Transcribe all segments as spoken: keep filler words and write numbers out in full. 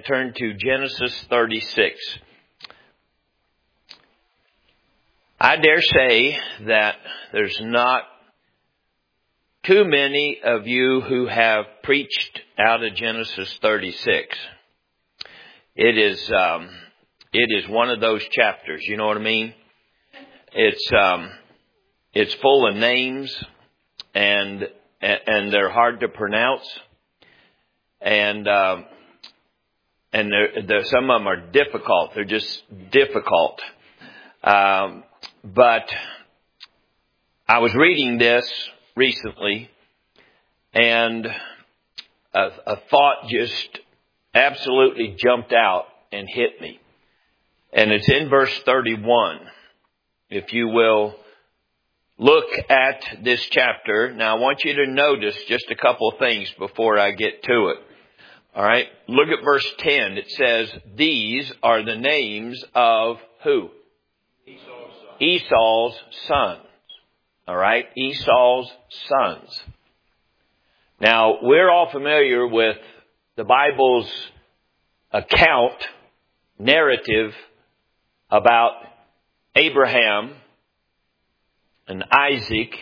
and turn to Genesis thirty-six. I dare say that there's not too many of you who have preached out of Genesis thirty-six. It is, um, it is one of those chapters. You know what I mean? It's, um, it's full of names and, and they're hard to pronounce. And, um, and they're, they're, some of them are difficult. They're just difficult. Um, but I was reading this recently, and a, a thought just absolutely jumped out and hit me. And it's in verse thirty-one. If you will look at this chapter. Now I want you to notice just a couple of things before I get to it. All right. Look at verse ten. It says, these are the names of who? Esau's sons. Esau's sons. All right. Esau's sons. Now, we're all familiar with the Bible's account, narrative about Abraham and Isaac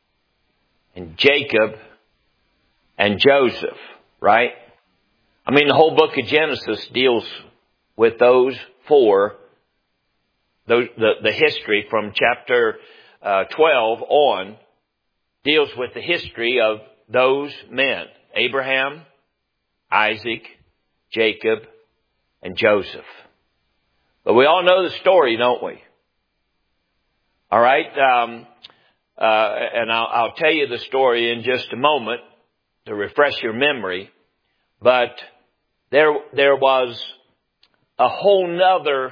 and Jacob and Joseph, right? I mean, the whole book of Genesis deals with those four, those, the, the history from chapter uh, twelve on deals with the history of those men, Abraham, Isaac, Jacob, and Joseph. But we all know the story, don't we? All right. Um, uh, and I'll, I'll tell you the story in just a moment to refresh your memory. But there, there was a whole nother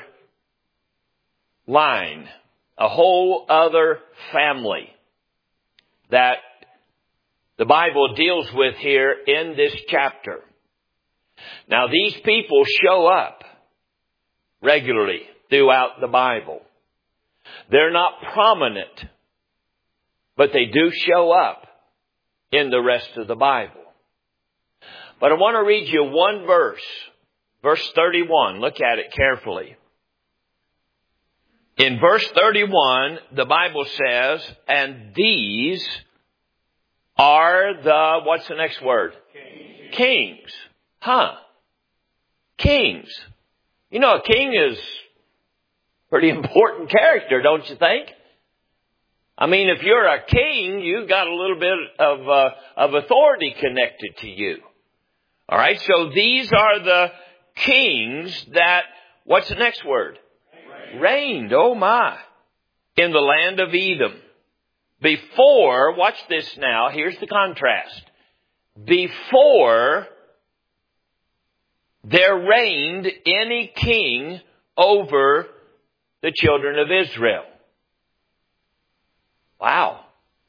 line, a whole other family that the Bible deals with here in this chapter. Now, these people show up regularly throughout the Bible. They're not prominent, but they do show up in the rest of the Bible. But I want to read you one verse, verse thirty-one. Look at it carefully. In verse thirty-one, the Bible says, and these are the, what's the next word? Kings. Kings. Huh. Kings. You know, a king is a pretty important character, don't you think? I mean, if you're a king, you've got a little bit of, uh, of authority connected to you. All right. So these are the kings that, what's the next word? Reigned. Reigned. Oh my. In the land of Edom. Before, watch this now, here's the contrast. Before there reigned any king over the children of Israel. Wow.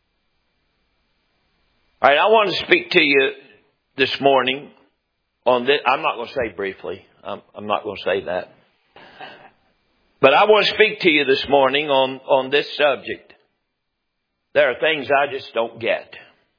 All right, I want to speak to you this morning on this. I'm not going to say briefly. I'm, I'm not going to say that. But I want to speak to you this morning on, on this subject. There are things I just don't get.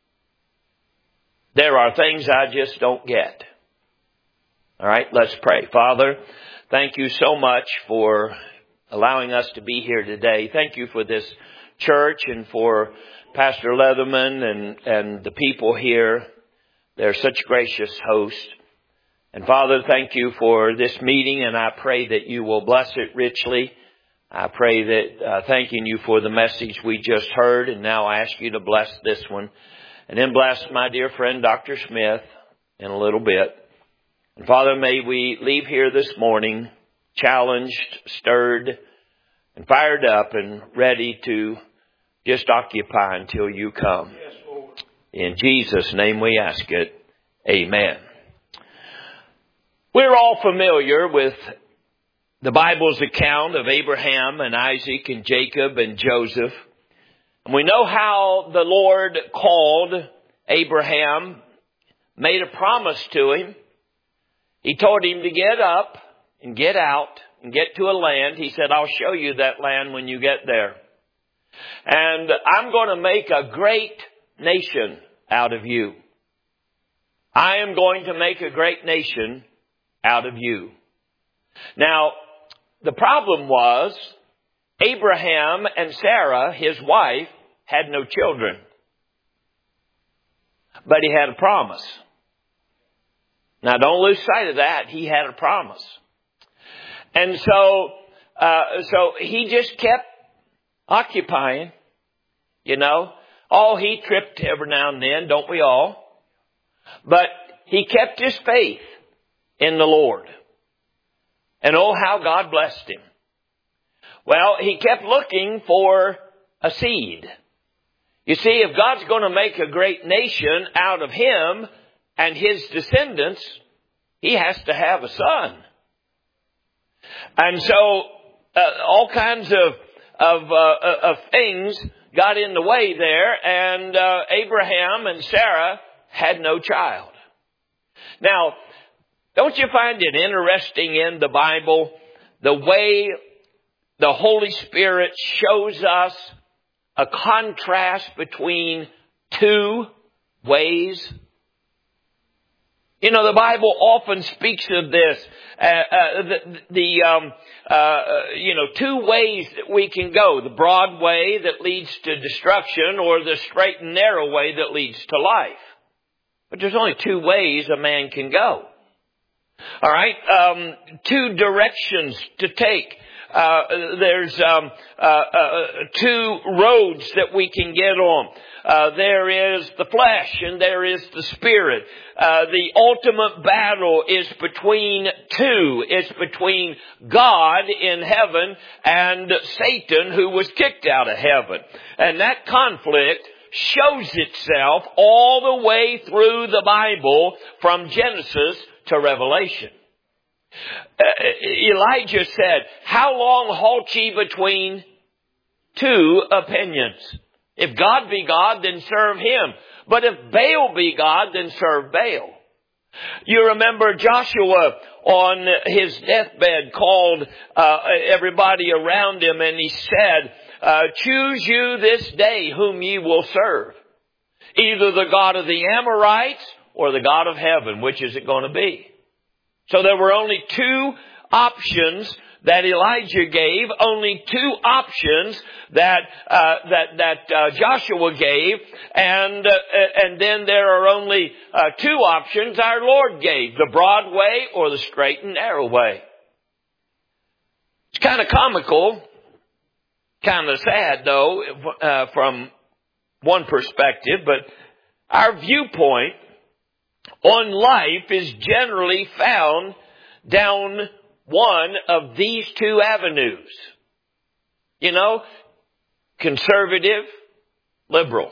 There are things I just don't get. All right, let's pray. Father, thank you so much for allowing us to be here today. Thank you for this church and for Pastor Leatherman and, and the people here. They're such gracious hosts. And Father, thank you for this meeting, and I pray that you will bless it richly. I pray that, uh, thanking you for the message we just heard, and now I ask you to bless this one. And then bless my dear friend, Doctor Smith, in a little bit. And Father, may we leave here this morning challenged, stirred, and fired up and ready to just occupy until you come. Yes, Lord. In Jesus' name we ask it. Amen. We're all familiar with the Bible's account of Abraham and Isaac and Jacob and Joseph. And we know how the Lord called Abraham, made a promise to him. He told him to get up and get out and get to a land. He said, I'll show you that land when you get there. And I'm going to make a great nation out of you. I am going to make a great nation out of you. Now, the problem was Abraham and Sarah, his wife, had no children. But he had a promise. Now, don't lose sight of that. He had a promise. And so, uh, so he just kept occupying, you know. Oh, he tripped every now and then, don't we all? But he kept his faith in the Lord. And oh, how God blessed him. Well, he kept looking for a seed. You see, if God's going to make a great nation out of him and his descendants, he has to have a son. And so, uh, all kinds of, of, uh, of things got in the way there, and uh, Abraham and Sarah had no child. Now, don't you find it interesting in the Bible, the way the Holy Spirit shows us a contrast between two ways? You know, the Bible often speaks of this, uh, uh, the, the um, uh, you know, two ways that we can go. The broad way that leads to destruction, or the straight and narrow way that leads to life. But there's only two ways a man can go. All right, um, two directions to take. Uh, there's um, uh, uh, two roads that we can get on. Uh, there is the flesh and there is the spirit. Uh, the ultimate battle is between two. It's between God in heaven and Satan, who was kicked out of heaven. And that conflict shows itself all the way through the Bible from Genesis to Revelation. Uh, Elijah said, how long halt ye between two opinions? If God be God, then serve him. But if Baal be God, then serve Baal. You remember Joshua on his deathbed called uh, everybody around him, and he said, uh, choose you this day whom ye will serve. Either the God of the Amorites or the God of heaven. Which is it going to be? So there were only two options that Elijah gave, only two options that uh, that that uh, Joshua gave, and uh, and then there are only uh, two options our Lord gave: the broad way or the straight and narrow way. It's kind of comical, kind of sad though, uh, from one perspective, but our viewpoint on life is generally found down one of these two avenues. You know, conservative, liberal.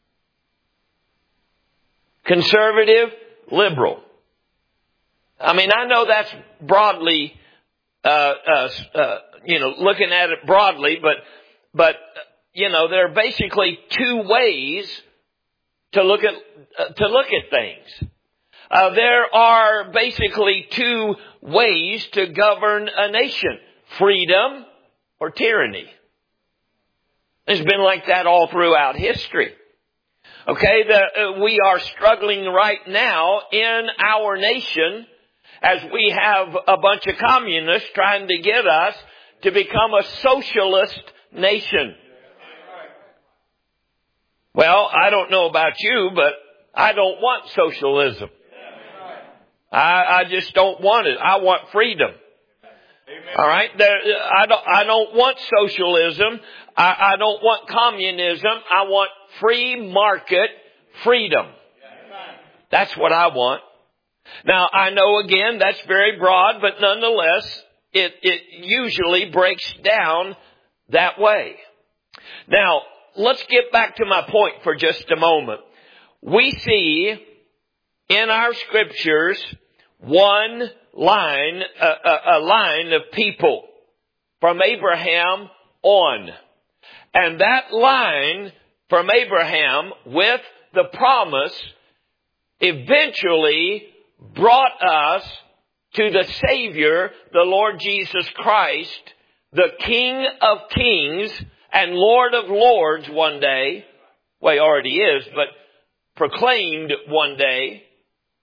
Conservative, liberal. I mean, I know that's broadly, uh, uh, uh, you know, looking at it broadly, but, but, you know, there are basically two ways to look at, uh, to look at things. Uh, there are basically two ways to govern a nation: freedom or tyranny. It's been like that all throughout history. Okay, the, uh, we are struggling right now in our nation as we have a bunch of communists trying to get us to become a socialist nation. Well, I don't know about you, but I don't want socialism. I, I just don't want it. I want freedom. Amen. All right. There, I don't. I don't want socialism. I, I don't want communism. I want free market freedom. Amen. That's what I want. Now I know again that's very broad, but nonetheless, it it usually breaks down that way. Now let's get back to my point for just a moment. We see in our scriptures one line, a, a, a line of people from Abraham on. And that line from Abraham with the promise eventually brought us to the Savior, the Lord Jesus Christ, the King of Kings and Lord of Lords one day. Well, he already is, but proclaimed one day.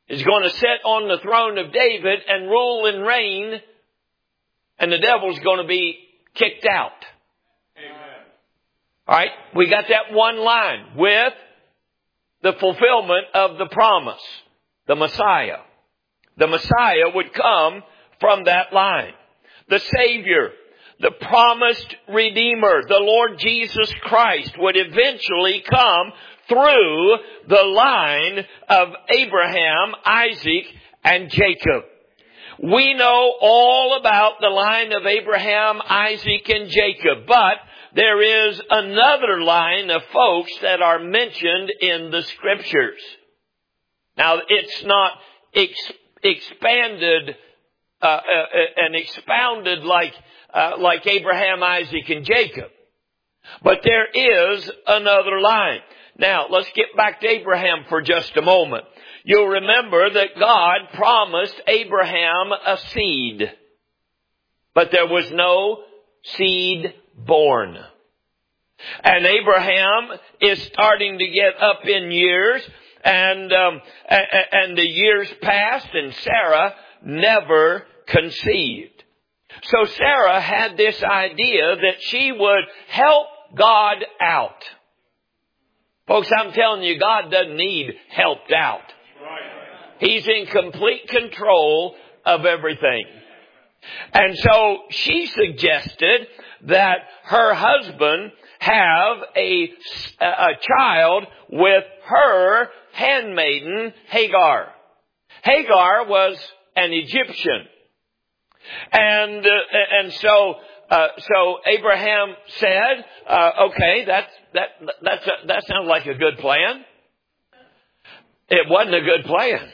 is going to sit on the throne of David and rule and reign, and the devil's going to be kicked out. Amen. All right, we got that one line with the fulfillment of the promise, the Messiah. The Messiah would come from that line. The Savior, the promised Redeemer, the Lord Jesus Christ would eventually come through the line of Abraham, Isaac, and Jacob. We know all about the line of Abraham, Isaac, and Jacob, but there is another line of folks that are mentioned in the Scriptures. Now, it's not ex- expanded uh, uh, and expounded like uh, like Abraham, Isaac, and Jacob. But there is another line. Now, let's get back to Abraham for just a moment. You'll remember that God promised Abraham a seed, but there was no seed born. And Abraham is starting to get up in years, and um, and the years passed, and Sarah never conceived. So Sarah had this idea that she would help God out. Folks, I'm telling you, God doesn't need helped out. He's in complete control of everything. And so she suggested that her husband have a, a child with her handmaiden, Hagar. Hagar was an Egyptian. And, uh, and so, uh, so Abraham said, uh, okay, that's, that, that's, a, that sounds like a good plan. It wasn't a good plan.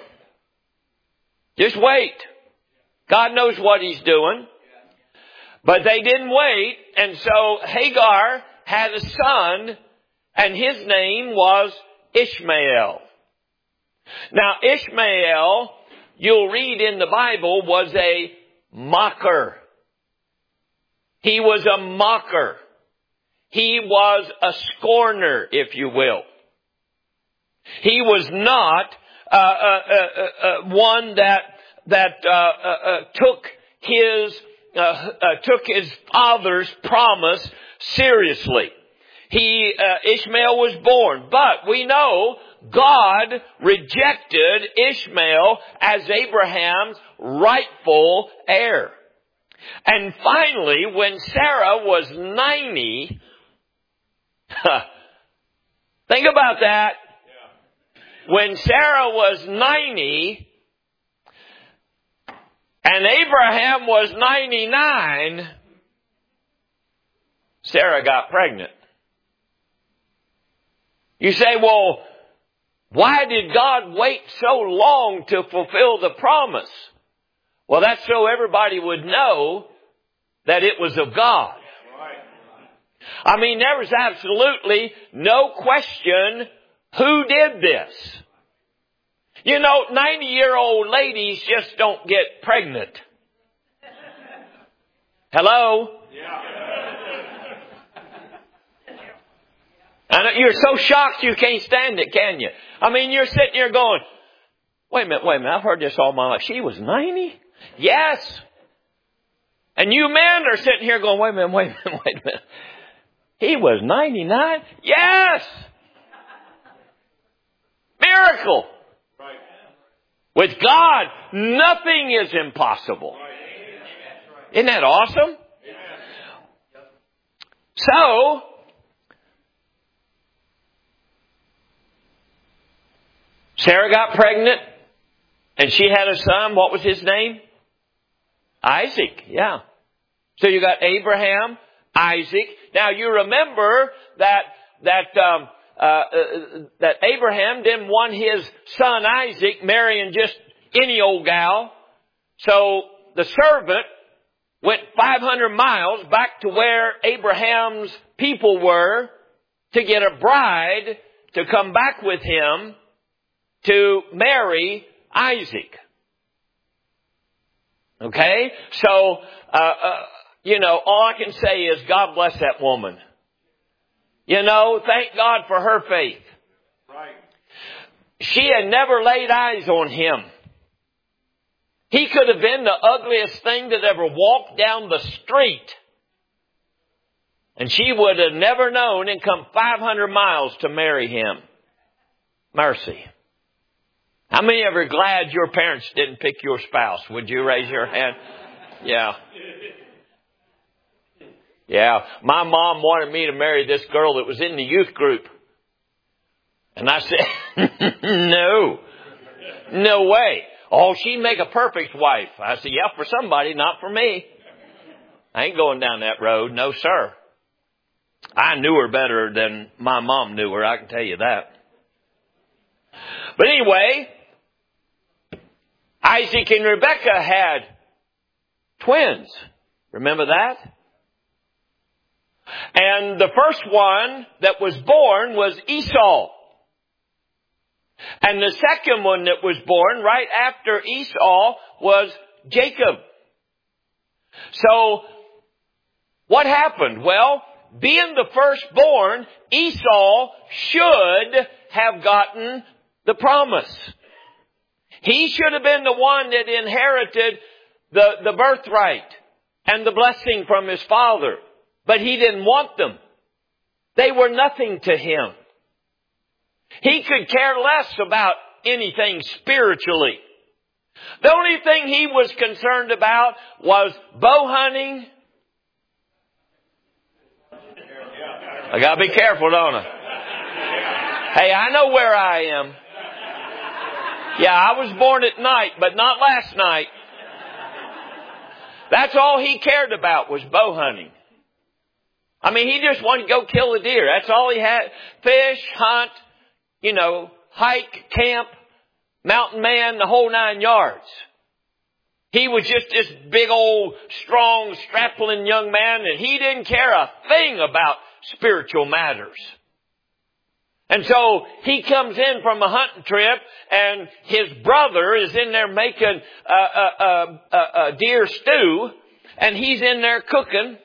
Just wait. God knows what He's doing. But they didn't wait, and so Hagar had a son, and his name was Ishmael. Now, Ishmael, you'll read in the Bible, was a mocker. He was a mocker. He was a scorner, if you will. He was not uh, uh, uh, uh, one that that uh, uh, uh, took his uh, uh, took his father's promise seriously. He uh, Ishmael was born, but we know God rejected Ishmael as Abraham's rightful heir. And finally, when Sarah was ninety, think about that. When Sarah was ninety and Abraham was ninety-nine, Sarah got pregnant. You say, well, why did God wait so long to fulfill the promise? Well, that's so everybody would know that it was of God. I mean, there was absolutely no question who did this. You know, ninety-year-old ladies just don't get pregnant. Hello? And you're so shocked you can't stand it, can you? I mean, you're sitting here going, wait a minute, wait a minute, I've heard this all my life. She was ninety? Yes. And you men are sitting here going, wait a minute, wait a minute, wait a minute. He was ninety-nine? Yes. Miracle. Right. With God, nothing is impossible. Right. Isn't that awesome? Yeah. So, Sarah got pregnant, and she had a son. What was his name? Isaac, yeah. So you got Abraham, Isaac. Now you remember that that um, uh, uh, that Abraham didn't want his son Isaac marrying just any old gal. So the servant went five hundred miles back to where Abraham's people were to get a bride to come back with him to marry Isaac. Okay? So, uh, uh, you know, all I can say is God bless that woman. You know, thank God for her faith. Right. she had never laid eyes on him. He could have been the ugliest thing that ever walked down the street. And she would have never known and come five hundred miles to marry him. Mercy. How many of you are glad your parents didn't pick your spouse? Would you raise your hand? Yeah. Yeah. My mom wanted me to marry this girl that was in the youth group. And I said, no. No way. Oh, she'd make a perfect wife. I said, yeah, for somebody, not for me. I ain't going down that road. No, sir. I knew her better than my mom knew her. I can tell you that. But anyway, Isaac and Rebekah had twins. Remember that? And the first one that was born was Esau. And the second one that was born right after Esau was Jacob. So, what happened? Well, being the firstborn, Esau should have gotten the promise. He should have been the one that inherited the, the birthright and the blessing from his father. But he didn't want them. They were nothing to him. He could care less about anything spiritually. The only thing he was concerned about was bow hunting. I gotta be careful, don't I? Hey, I know where I am. Yeah, I was born at night, but not last night. That's all he cared about was bow hunting. I mean, he just wanted to go kill a deer. That's all he had. Fish, hunt, you know, hike, camp, mountain man, the whole nine yards. He was just this big old, strong, strapping young man, and he didn't care a thing about spiritual matters. And so he comes in from a hunting trip, and his brother is in there making a, a, a, a, a deer stew, and he's in there cooking.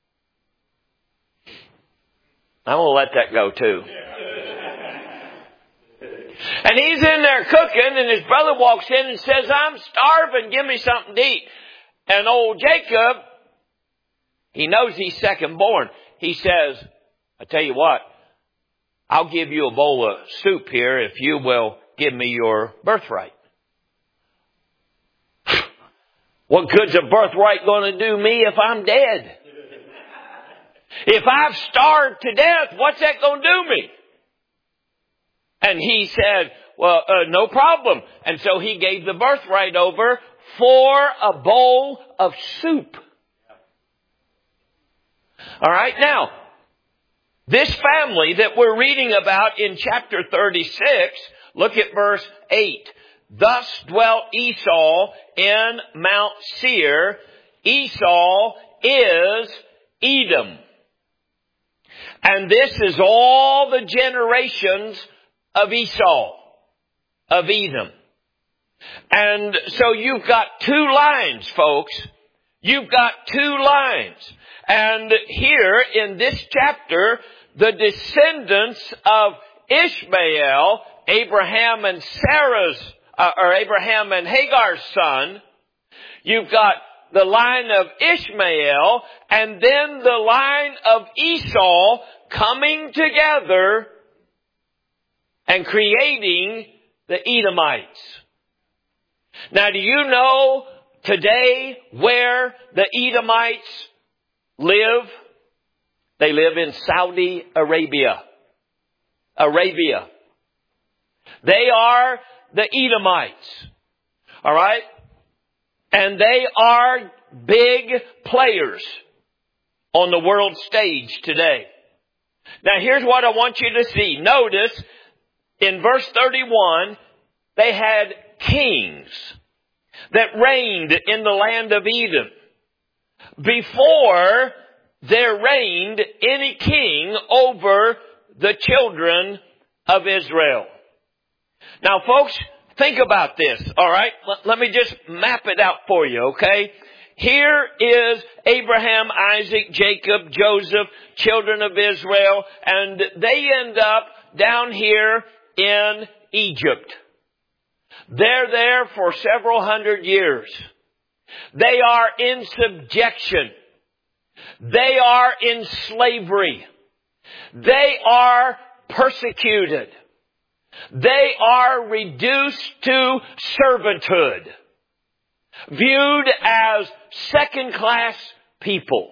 I'm going to let that go too. And he's in there cooking, and his brother walks in and says, I'm starving, give me something to eat. And old Jacob, he knows he's second born. He says, I tell you what, I'll give you a bowl of soup here if you will give me your birthright. What good's a birthright going to do me if I'm dead? If I've starved to death, what's that going to do me? And he said, well, uh, no problem. And so he gave the birthright over for a bowl of soup. All right. Now, this family that we're reading about in chapter thirty-six, look at verse eight. Thus dwelt Esau in Mount Seir. Esau is Edom. And this is all the generations of Esau, of Edom. And so you've got two lines, folks. You've got two lines. And here in this chapter, the descendants of Ishmael, Abraham and Sarah's, uh, or Abraham and Hagar's son, you've got the line of Ishmael and then the line of Esau coming together and creating the Edomites. Now, do you know today where the Edomites live? They live in Saudi Arabia. Arabia. They are the Edomites. All right? And they are big players on the world stage today. Now, here's what I want you to see. Notice in verse thirty-one, they had kings that reigned in the land of Edom. Before there reigned any king over the children of Israel. Now, folks, think about this, all right? Let me just map it out for you, okay? Here is Abraham, Isaac, Jacob, Joseph, children of Israel, and they end up down here in Egypt. They're there for several hundred years. They are in subjection. They are in slavery. They are persecuted. They are reduced to servanthood, viewed as second-class people.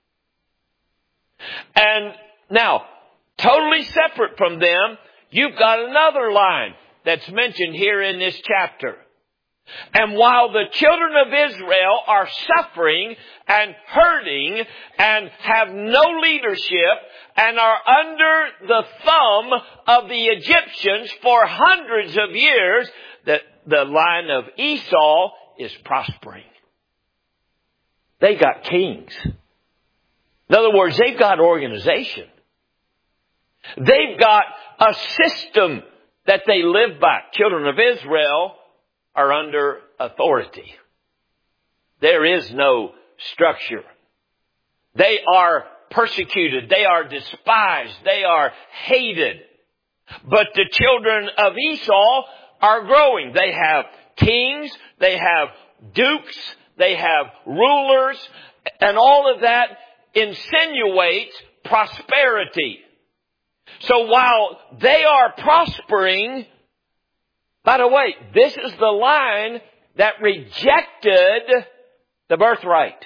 And now, totally separate from them, you've got another line that's mentioned here in this chapter. And while the children of Israel are suffering and hurting and have no leadership and are under the thumb of the Egyptians for hundreds of years, the, the line of Esau is prospering. They got kings. In other words, they've got organization. They've got a system that they live by. Children of Israel are under authority. There is no structure. They are persecuted. They are despised. They are hated. But the children of Esau are growing. They have kings. They have dukes. They have rulers. And all of that insinuates prosperity. So while they are prospering, by the way, this is the line that rejected the birthright.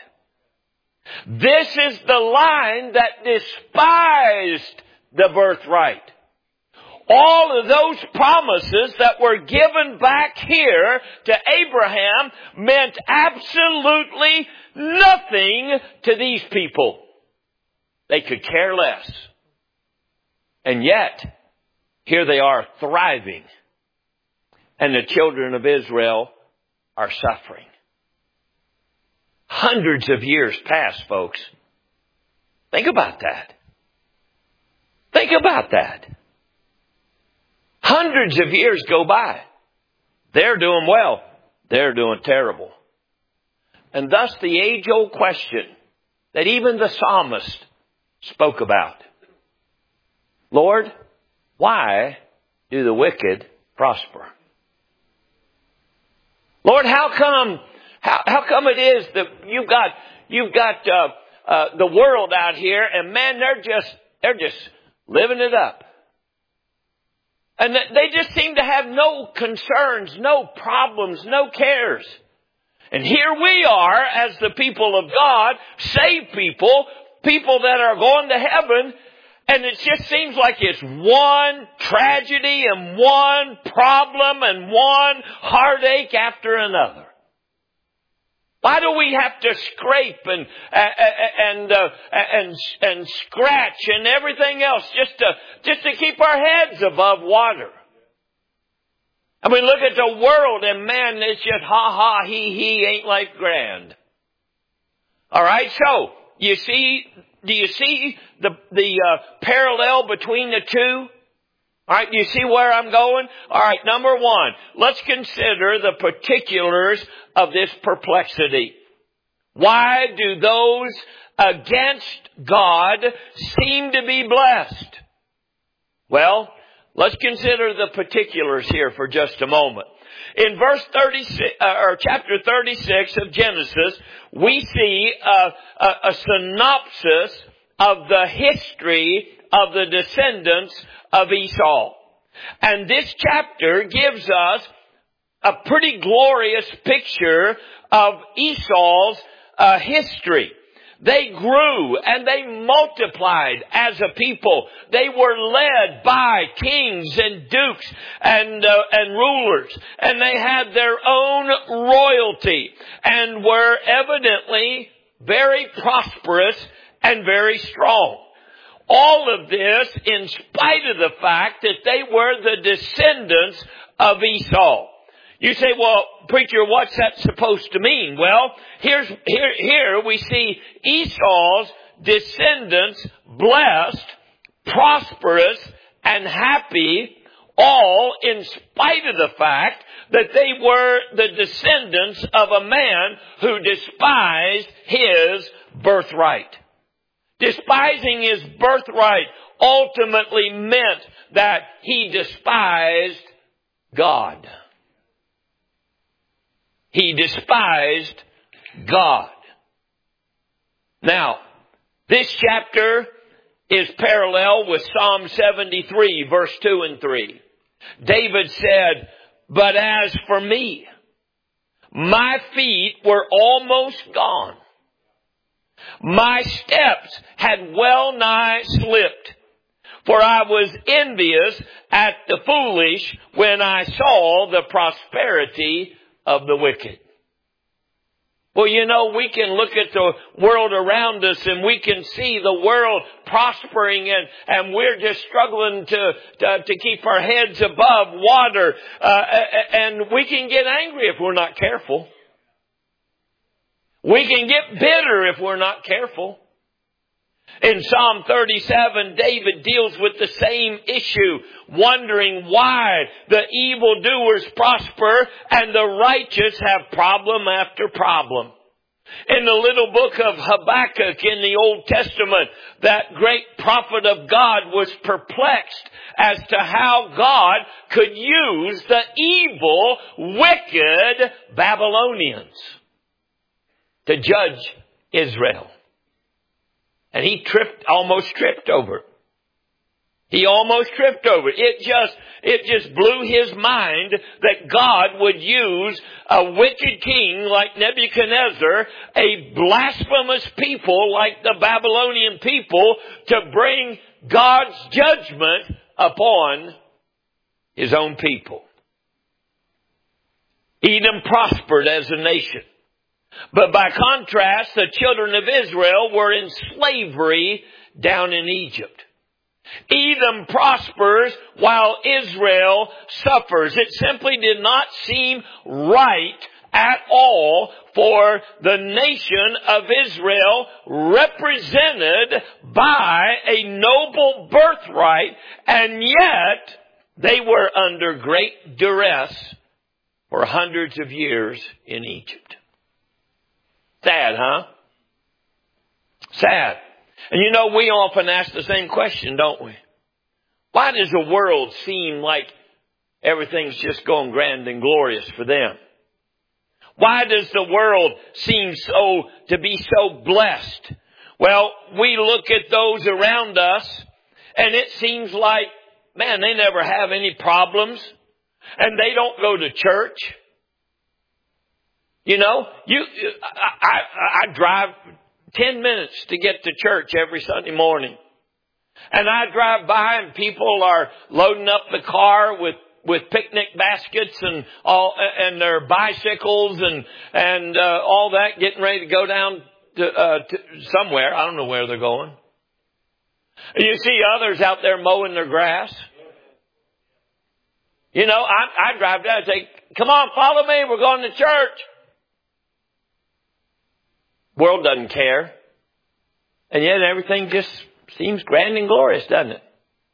This is the line that despised the birthright. All of those promises that were given back here to Abraham meant absolutely nothing to these people. They could care less. And yet, here they are thriving. And the children of Israel are suffering. Hundreds of years pass, folks. Think about that. Think about that. Hundreds of years go by. They're doing well. They're doing terrible. And thus the age-old question that even the psalmist spoke about. Lord, why do the wicked prosper? Lord, how come, how, how come it is that you've got, you've got, uh, uh, the world out here and man, they're just, they're just living it up. And they just seem to have no concerns, no problems, no cares. And here we are as the people of God, saved people, people that are going to heaven, and it just seems like it's one tragedy and one problem and one heartache after another. Why do we have to scrape and and uh, and and scratch and everything else just to just to keep our heads above water? And we look at the world and man, it's just ha ha he he ain't life grand. All right, so you see. Do you see the the uh, parallel between the two? All right, do you see where I'm going? All right, number one, let's consider the particulars of this perplexity. Why do those against God seem to be blessed? Well, let's consider the particulars here for just a moment. In verse thirty-six, uh, or chapter thirty-six of Genesis, we see a, a, a synopsis of the history of the descendants of Esau. And this chapter gives us a pretty glorious picture of Esau's uh, history. They grew and they multiplied as a people. They were led by kings and dukes and uh, and rulers. And they had their own royalty and were evidently very prosperous and very strong. All of this in spite of the fact that they were the descendants of Esau. You say, well, preacher, what's that supposed to mean? Well, here's, here, here we see Esau's descendants blessed, prosperous, and happy, all in spite of the fact that they were the descendants of a man who despised his birthright. Despising his birthright ultimately meant that he despised God. He despised God. Now, this chapter is parallel with Psalm seventy-three, verse two and three. David said, "But as for me, my feet were almost gone. My steps had well nigh slipped. For I was envious at the foolish when I saw the prosperity of the wicked." Well, you know, we can look at the world around us and we can see the world prospering, and, and we're just struggling to, to, to keep our heads above water. Uh, and we can get angry if we're not careful. We can get bitter if we're not careful. In Psalm thirty-seven, David deals with the same issue, wondering why the evildoers prosper and the righteous have problem after problem. In the little book of Habakkuk in the Old Testament, that great prophet of God was perplexed as to how God could use the evil, wicked Babylonians to judge Israel. And he tripped, almost tripped over it. He almost tripped over it. It just, it just blew his mind that God would use a wicked king like Nebuchadnezzar, a blasphemous people like the Babylonian people, to bring God's judgment upon his own people. Edom prospered as a nation. But by contrast, the children of Israel were in slavery down in Egypt. Edom prospers while Israel suffers. It simply did not seem right at all for the nation of Israel, represented by a noble birthright, and yet they were under great duress for hundreds of years in Egypt. Sad, huh? Sad. And you know, we often ask the same question, don't we? Why does the world seem like everything's just going grand and glorious for them? Why does the world seem so to be so blessed? Well, we look at those around us and it seems like, man, they never have any problems and they don't go to church. You know, you, I, I, I drive ten minutes to get to church every Sunday morning. And I drive by and people are loading up the car with, with picnic baskets and all, and their bicycles and, and, uh, all that, getting ready to go down to, uh, to somewhere. I don't know where they're going. You see others out there mowing their grass. You know, I, I drive down and say, come on, follow me. We're going to church. World doesn't care. And yet everything just seems grand and glorious, doesn't it?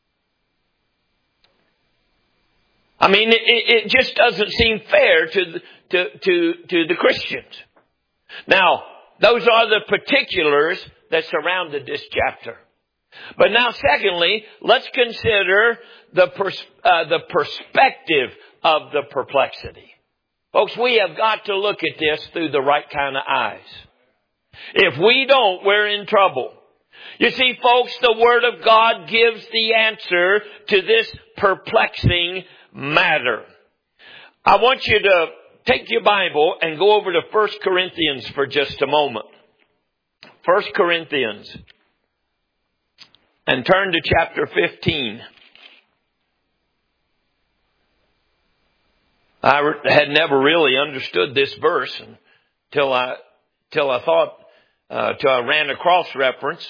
I mean, it, it just doesn't seem fair to the, to, to, to the Christians. Now, those are the particulars that surrounded this chapter. But now, secondly, let's consider the pers- uh, the perspective of the perplexity. Folks, we have got to look at this through the right kind of eyes. If we don't, we're in trouble. You see, folks, the Word of God gives the answer to this perplexing matter. I want you to take your Bible and go over to First Corinthians for just a moment. First Corinthians. And turn to chapter fifteen. I had never really understood this verse until I, till I thought, uh, till I ran a cross reference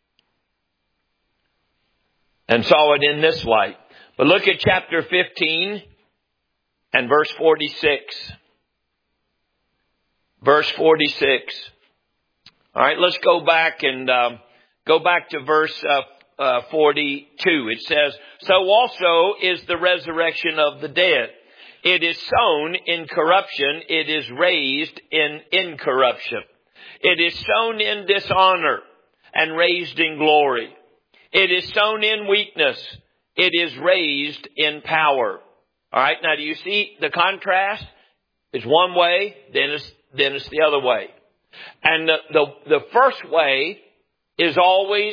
and saw it in this light. But look at chapter fifteen and verse forty-six. Verse forty-six. All right, let's go back and um, go back to verse uh, uh, forty-two. It says, "So also is the resurrection of the dead. It is sown in corruption. It is raised in incorruption. It is sown in dishonor and raised in glory. It is sown in weakness. It is raised in power. All right. Now, do you see the contrast? It's one way, then it's, then it's the other way. And the, the, the first way is always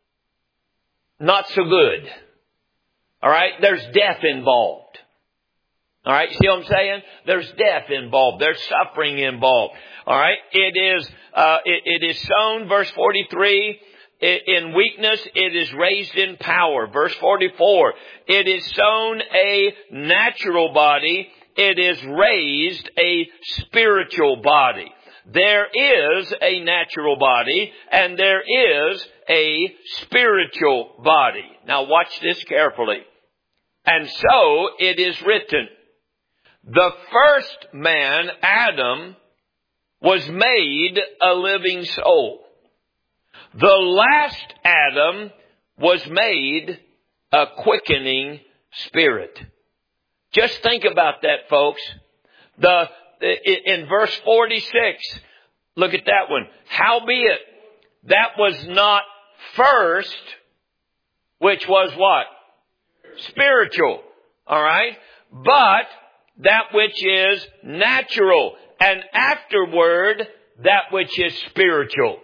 not so good. All right. There's death involved. All right. See what I'm saying? There's death involved. There's suffering involved. All right. It is, uh, it, it is sown, verse forty-three, in weakness, it is raised in power. Verse forty-four, it is sown a natural body. It is raised a spiritual body. There is a natural body and there is a spiritual body. Now watch this carefully. And so it is written, the first man, Adam, was made a living soul. The last Adam was made a quickening spirit. Just think about that, folks. The, in verse forty-six, look at that one. Howbeit, that was not first, which was what? Spiritual. All right? But that which is natural. And afterward, that which is spiritual.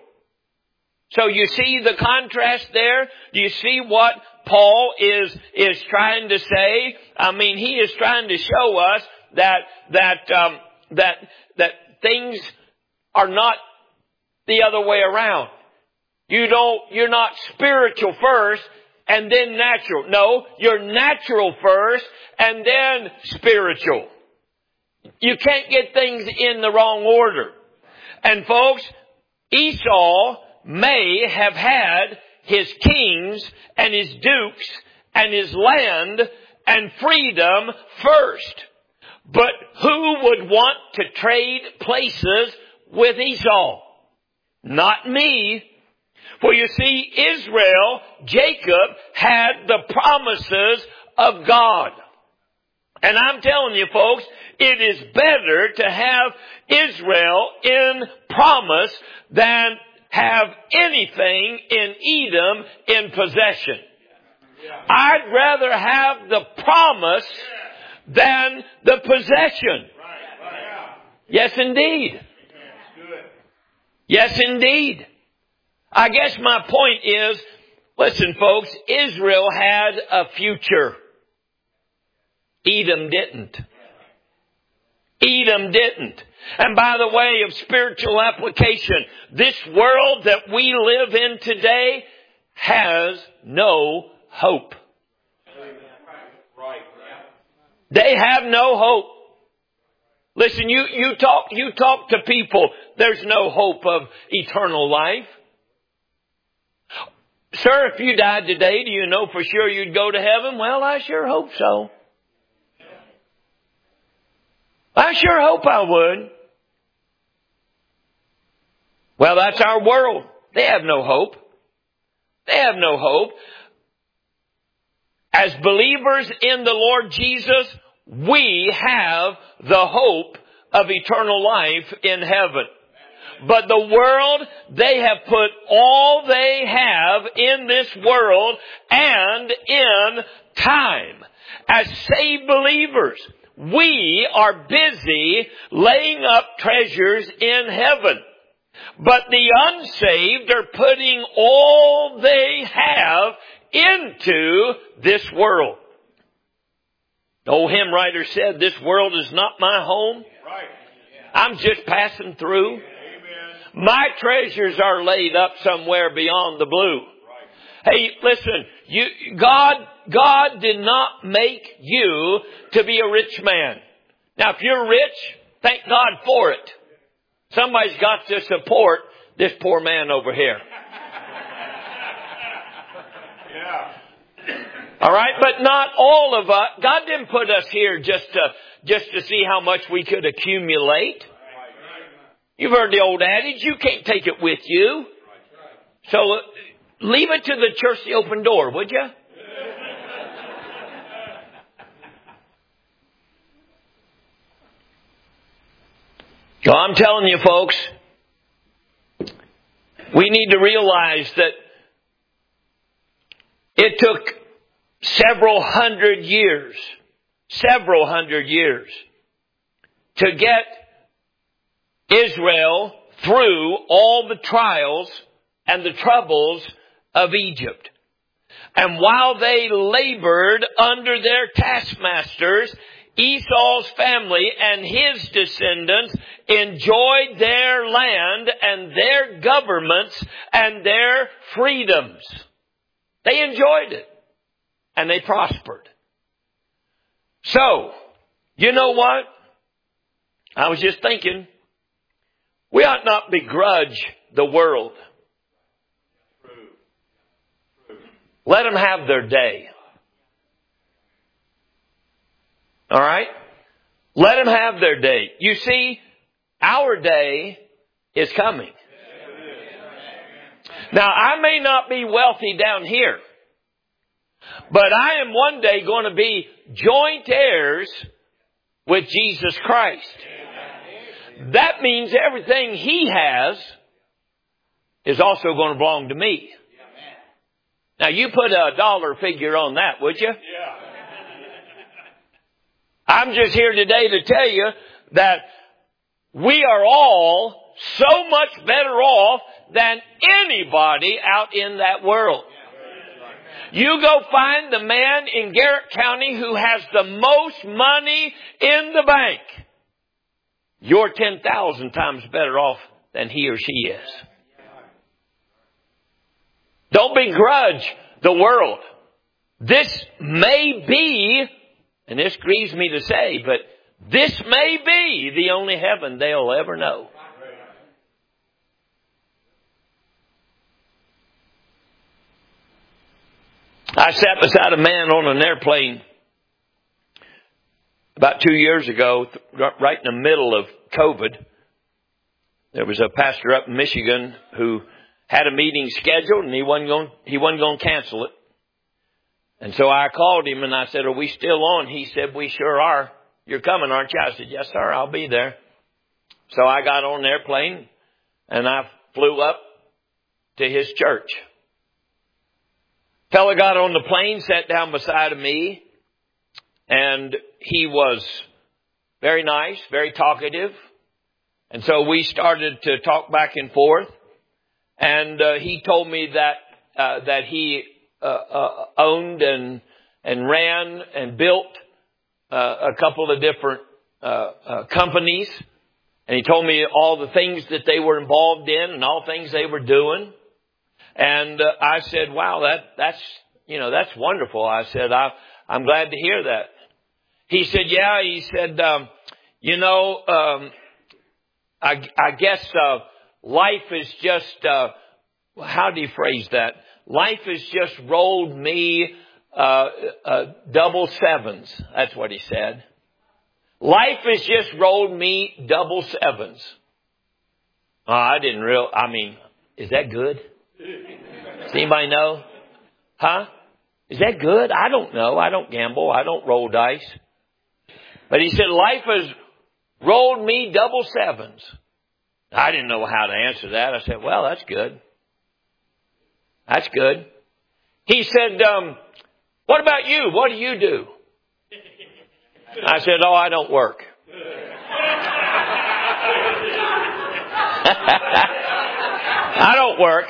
So you see the contrast there? Do you see what Paul is, is trying to say? I mean, he is trying to show us that, that, um, that, that things are not the other way around. You don't, you're not spiritual first and then natural. No, you're natural first and then spiritual. You can't get things in the wrong order. And folks, Esau may have had his kings and his dukes and his land and freedom first. But who would want to trade places with Esau? Not me. For you see, Israel, Jacob, had the promises of God. And I'm telling you, folks, it is better to have Israel in promise than have anything in Edom in possession. I'd rather have the promise than the possession. Yes, indeed. Yes, indeed. I guess my point is, listen, folks, Israel had a future. Edom didn't. Edom didn't. And by the way of spiritual application, this world that we live in today has no hope. They have no hope. Listen, you, you talk, you talk to people, there's no hope of eternal life. Sir, if you died today, do you know for sure you'd go to heaven? Well, I sure hope so. I sure hope I would. Well, that's our world. They have no hope. They have no hope. As believers in the Lord Jesus, we have the hope of eternal life in heaven. But the world, they have put all they have in this world and in time. As saved believers, we are busy laying up treasures in heaven. But the unsaved are putting all they have into this world. The old hymn writer said, this world is not my home. I'm just passing through. My treasures are laid up somewhere beyond the blue. Hey, listen, you, God, God did not make you to be a rich man. Now, if you're rich, thank God for it. Somebody's got to support this poor man over here. Yeah. All right, but not all of us. God didn't put us here just to just to see how much we could accumulate. You've heard the old adage, you can't take it with you. So uh, leave it to the church, the open door, would you? So I'm telling you, folks, we need to realize that it took several hundred years, several hundred years to get Israel through all the trials and the troubles of Egypt. And while they labored under their taskmasters, Esau's family and his descendants enjoyed their land and their governments and their freedoms. They enjoyed it. And they prospered. So, you know what? I was just thinking, we ought not begrudge the world. Let them have their day. All right? Let them have their day. You see, our day is coming. Now, I may not be wealthy down here, but I am one day going to be joint heirs with Jesus Christ. That means everything He has is also going to belong to me. Now, you put a dollar figure on that, would you? I'm just here today to tell you that we are all so much better off than anybody out in that world. You go find the man in Garrett County who has the most money in the bank. You're ten thousand times better off than he or she is. Don't begrudge the world. This may be, and this grieves me to say, but this may be the only heaven they'll ever know. I sat beside a man on an airplane about two years ago, right in the middle of COVID. There was a pastor up in Michigan who had a meeting scheduled and he wasn't going, he wasn't going to cancel it. And so I called him and I said, "Are we still on?" He said, "We sure are. You're coming, aren't you?" I said, "Yes, sir, I'll be there." So I got on the airplane and I flew up to his church. Fella got on the plane, sat down beside of me, and he was very nice, very talkative. And so we started to talk back and forth. And uh, he told me that uh, that he uh, uh, owned and and ran and built uh, a couple of different uh, uh, companies. And he told me all the things that they were involved in and all things they were doing. And uh, I said, "Wow, that that's you know that's wonderful." I said, I, "I'm glad to hear that." He said, "Yeah." He said, um, "You know, um, I, I guess uh, life is just uh, how do you phrase that? Life has just rolled me uh, uh, double sevens." That's what he said. Life has just rolled me double sevens. Oh, I didn't real. I mean, is that good? Does anybody know? Huh? Is that good? I don't know. I don't gamble. I don't roll dice. But he said, life has rolled me double sevens. I didn't know how to answer that. I said, well, that's good. That's good. He said, um, what about you? What do you do? I said, oh, I don't work. I don't work.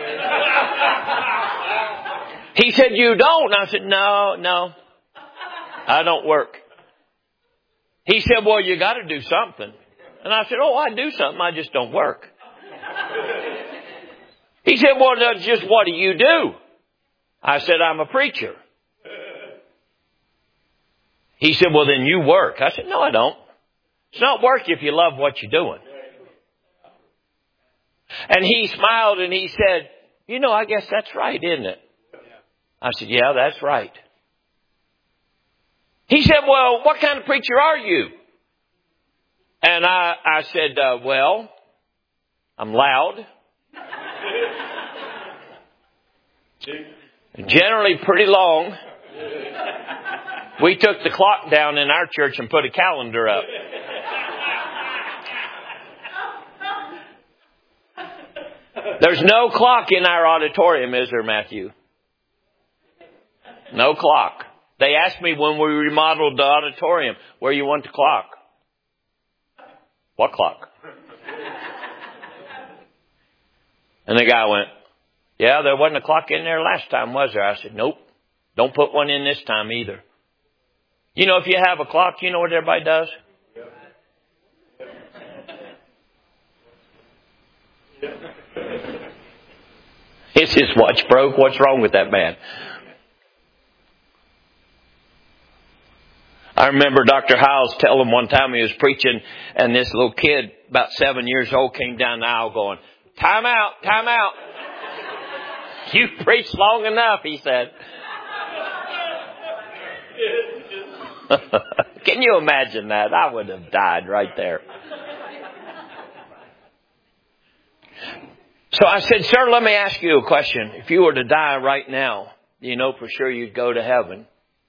He said, you don't? I said, no, no, I don't work. He said, well, you got to do something. And I said, oh, I do something. I just don't work. He said, well, that's just what do you do? I said, I'm a preacher. He said, well, then you work. I said, no, I don't. It's not work if you love what you're doing. And he smiled and he said, you know, I guess that's right, isn't it? I said, yeah, that's right. He said, well, what kind of preacher are you? And I, I said, uh, well, I'm loud. Generally pretty long. We took the clock down in our church and put a calendar up. There's no clock in our auditorium, is there, Matthew? No clock. They asked me when we remodeled the auditorium, where you want the clock? What clock? And the guy went, yeah, there wasn't a clock in there last time, was there? I said, nope. Don't put one in this time either. You know, if you have a clock, you know what everybody does? Is his watch broke? What's wrong with that man? I remember Doctor Hiles telling one time he was preaching, and this little kid, about seven years old, came down the aisle going, time out, time out. You preached long enough, he said. Can you imagine that? I would have died right there. So I said, sir, let me ask you a question. If you were to die right now, you know for sure you'd go to heaven.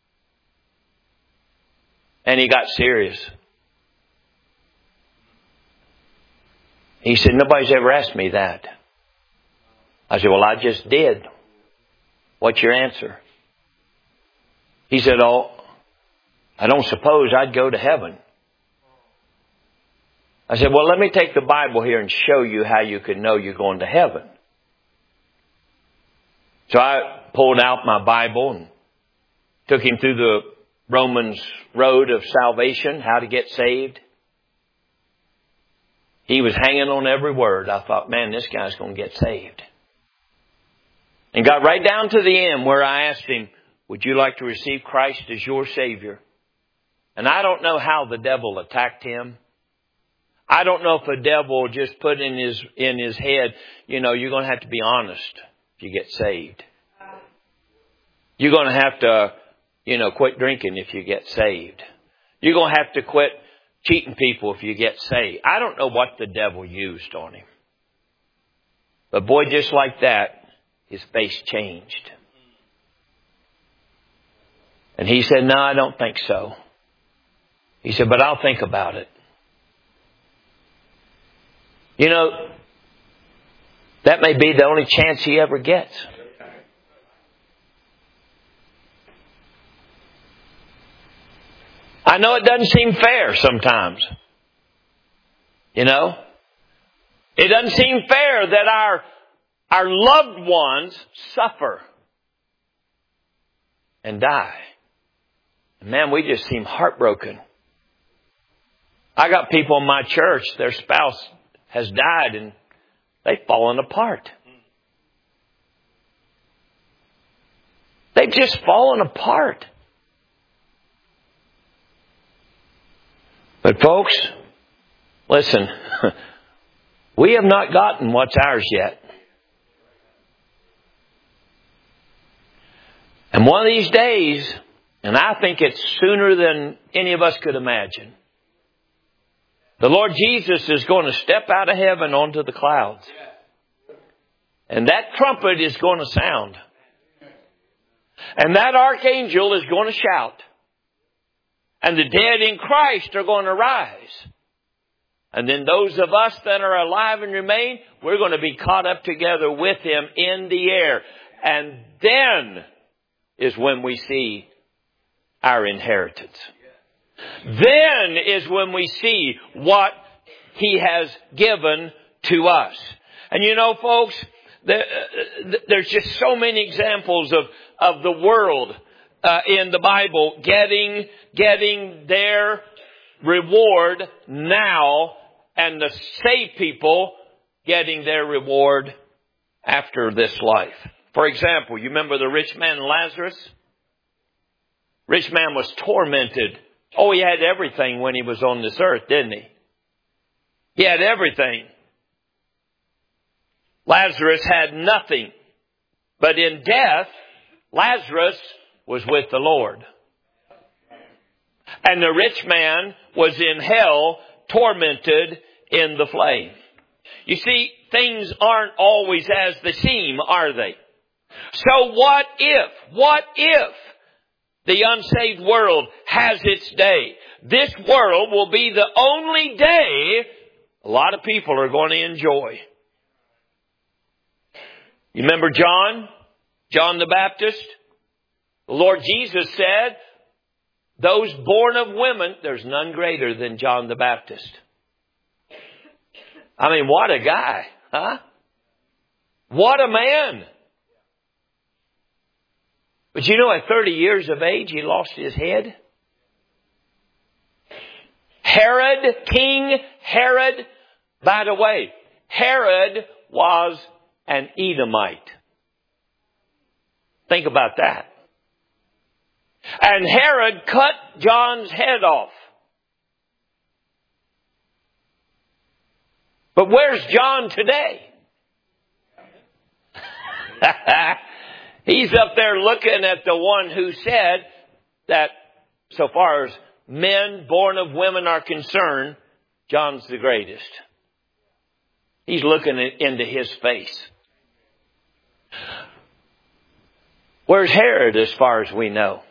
And he got serious. He said, nobody's ever asked me that. I said, well, I just did. What's your answer? He said, oh, I don't suppose I'd go to heaven. I said, well, let me take the Bible here and show you how you can know you're going to heaven. So I pulled out my Bible and took him through the Romans road of salvation, how to get saved. He was hanging on every word. I thought, man, this guy's going to get saved. And got right down to the end where I asked him, would you like to receive Christ as your Savior? And I don't know how the devil attacked him. I don't know if the devil just put in his, in his head, you know, you're going to have to be honest if you get saved. You're going to have to, you know, quit drinking if you get saved. You're going to have to quit cheating people if you get saved. I don't know what the devil used on him. But boy, just like that, his face changed. And he said, no, I don't think so. He said, but I'll think about it. You know, that may be the only chance he ever gets. I know it doesn't seem fair sometimes. You know, it doesn't seem fair that our, our loved ones suffer and die. Man, we just seem heartbroken. I got people in my church, their spouse has died and they've fallen apart. They've just fallen apart. But folks, listen, we have not gotten what's ours yet. And one of these days, and I think it's sooner than any of us could imagine, the Lord Jesus is going to step out of heaven onto the clouds. And that trumpet is going to sound. And that archangel is going to shout. And the dead in Christ are going to rise. And then those of us that are alive and remain, we're going to be caught up together with Him in the air. And then is when we see our inheritance. Then is when we see what He has given to us. And you know, folks, there's just so many examples of, of the world uh, in the Bible getting, getting their reward now, and the saved people getting their reward after this life. For example, you remember the rich man Lazarus? Rich man was tormented. Oh, he had everything when he was on this earth, didn't he? He had everything. Lazarus had nothing. But in death, Lazarus was with the Lord. And the rich man was in hell, tormented in the flame. You see, things aren't always as they seem, are they? So what if, what if the unsaved world has its day? This world will be the only day a lot of people are going to enjoy. You remember John? John the Baptist? The Lord Jesus said, those born of women, there's none greater than John the Baptist. I mean, what a guy, huh? What a man. But you know, at thirty years of age, he lost his head. Herod, King Herod, by the way, Herod was an Edomite. Think about that. And Herod cut John's head off. But where's John today? He's up there looking at the one who said that so far as men born of women are concerned, John's the greatest. He's looking into his face. Where's Herod as far as we know?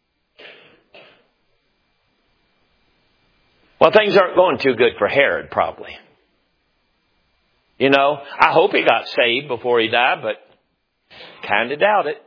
Well, things aren't going too good for Herod, probably. You know, I hope he got saved before he died, but kind of doubt it.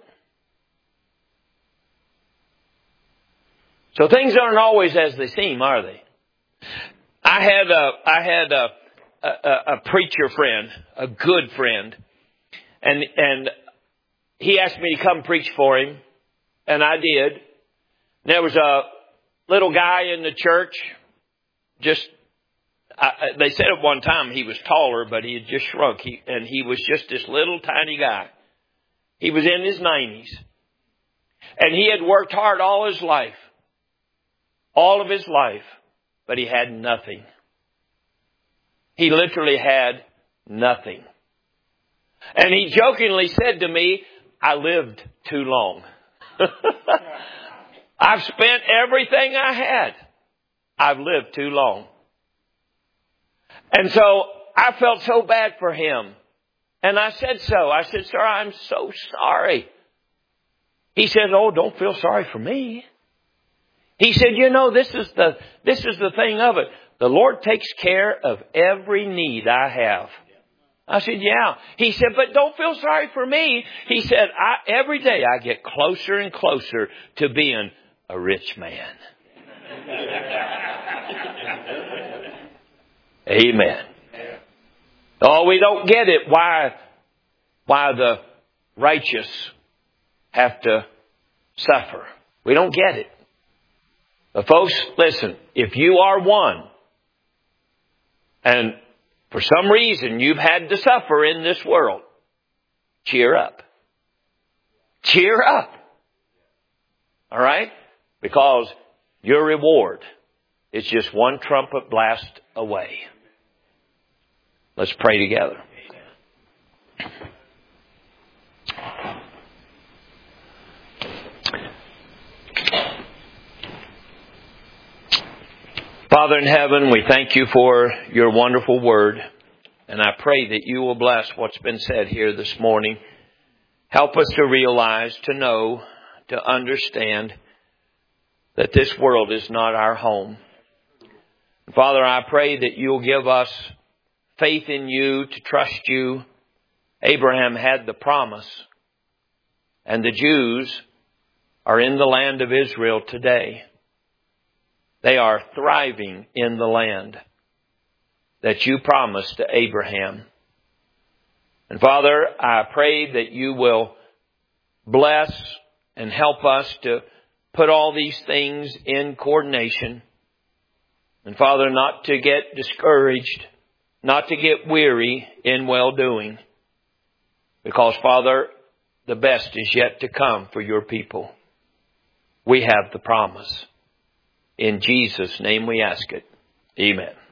So things aren't always as they seem, are they? I had a, I had a, a, a preacher friend, a good friend, and and he asked me to come preach for him, and I did. There was a little guy in the church. Just, I, they said at one time he was taller, but he had just shrunk. He, and he was just this little tiny guy. He was in his nineties. And he had worked hard all his life. All of his life. But he had nothing. He literally had nothing. And he jokingly said to me, I lived too long. I've spent everything I had. I've lived too long. And so I felt so bad for him. And I said so. I said, sir, I'm so sorry. He said, oh, don't feel sorry for me. He said, you know, this is the, this is the thing of it. The Lord takes care of every need I have. I said, yeah. He said, but don't feel sorry for me. He said, I, every day I get closer and closer to being a rich man. Amen. Oh, we don't get it why, why the righteous have to suffer. We don't get it. But folks, listen, if you are one, and for some reason you've had to suffer in this world, cheer up. Cheer up. All right? Because your reward is just one trumpet blast away. Let's pray together. Father in heaven, we thank you for your wonderful word. And I pray that you will bless what's been said here this morning. Help us to realize, to know, to understand that this world is not our home. Father, I pray that you'll give us faith in you, to trust you. Abraham had the promise, and the Jews are in the land of Israel today. They are thriving in the land that you promised to Abraham. And Father, I pray that you will bless and help us to put all these things in coordination. And Father, not to get discouraged, not to get weary in well-doing. Because Father, the best is yet to come for your people. We have the promise. In Jesus' name we ask it. Amen.